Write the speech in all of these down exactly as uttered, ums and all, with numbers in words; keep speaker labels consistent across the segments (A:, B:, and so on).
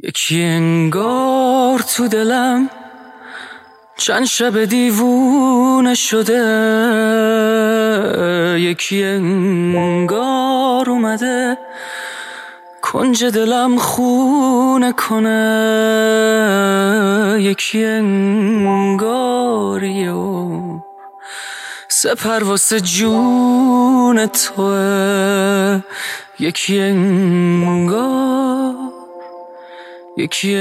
A: یکی انگار تو دلم چند شب دیوونه شده، یکی انگار اومده کنج دلم خونه کنه، یکی انگاریه و سپر واسه جون توه، یکی انگار یکی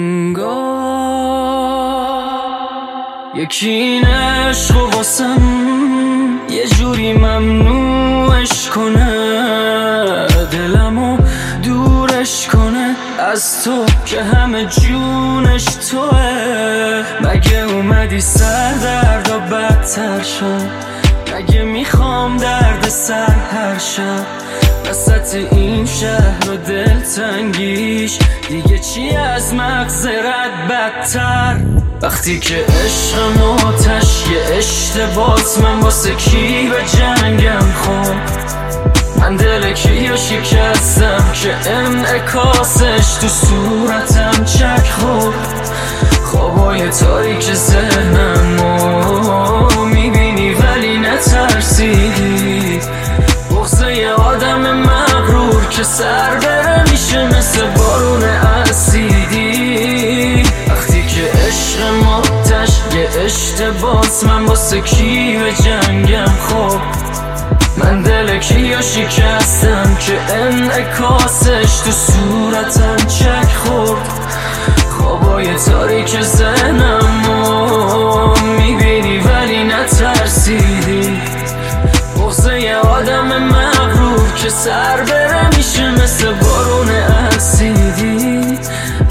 A: انگار یکی این عشق و واسم یه جوری ممنوعش کنه، دلمو دورش کنه از تو که همه جونش توه. مگه اومدی سر درد و بدتر شد، مگه میخوام درد سر هر شب وسط این شهر و دلتنگیش دیگه چی از مغزرت بدتر. وقتی که عشقم آتش یه اشتباس، من واسه کی به جنگم خب، من دل کیو شکستم که انعکاسش تو صورتم چک خورد. خوابای تاریک ذهنمو میبینی ولی نترسیدی، بغضه یه آدم مغرور که سر بره میشه مثل بارون اسیدی. وقتی که عشق آتش یه اشتباس، من واسه کی به جنگم خب، من دل کیو شکستم که انعکاسش تو صورتم چک خورد. خوابای تاریک ذهنمو میبینی ولی نترسیدی، بغضه یه آدم مغرور که سر بره میشه مثل بارون اسیدی.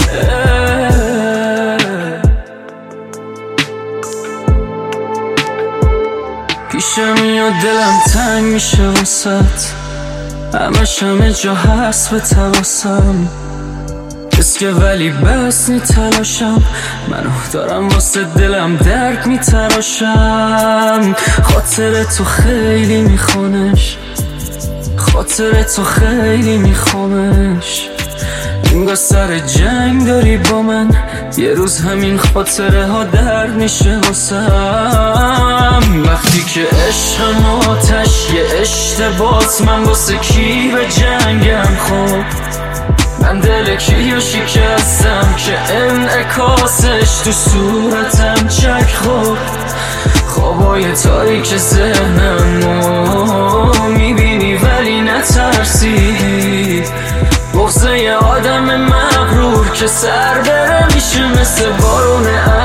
A: پیشم میاد دلم تنگ میشه واسط، همش همه جا هست به تواسم اسکه ولی بس نی تلاشم، منو دارم واسه دلم درد میتراشم. خاطر تو خیلی میخوانش، خاطر تو خیلی میخوامش، اینگاه سر جنگ داری با من، یه روز همین خاطره ها درد میشه واسم. وقتی که عشقم آتش یه اشتباس، من واسه کی به جنگم خب، من دل کیو شکستم که انعکاسش تو صورتم چک خورد. خوابای تاریک ذهنمو میبینی ولی نترسیدی، بغضه یه آدم مغرور که سر بره میشه مثل بارون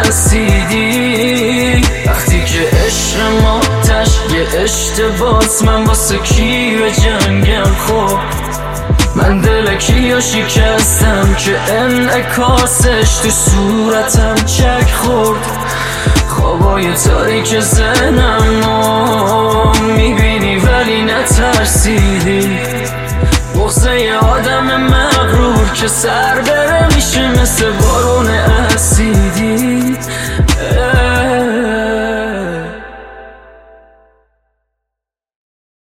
A: اسیدی. وقتی که عشقم آتش یه اشتباس، من واسه کی به جنگم خب، من دل کیو شکستم که انعکاسش تو صورتم چک خورد. خوابای تاریک ذهنمو میبینی ولی نترسیدی، بغضه یه آدم مغرور که سر بره میشه مثل بارون اسیدی.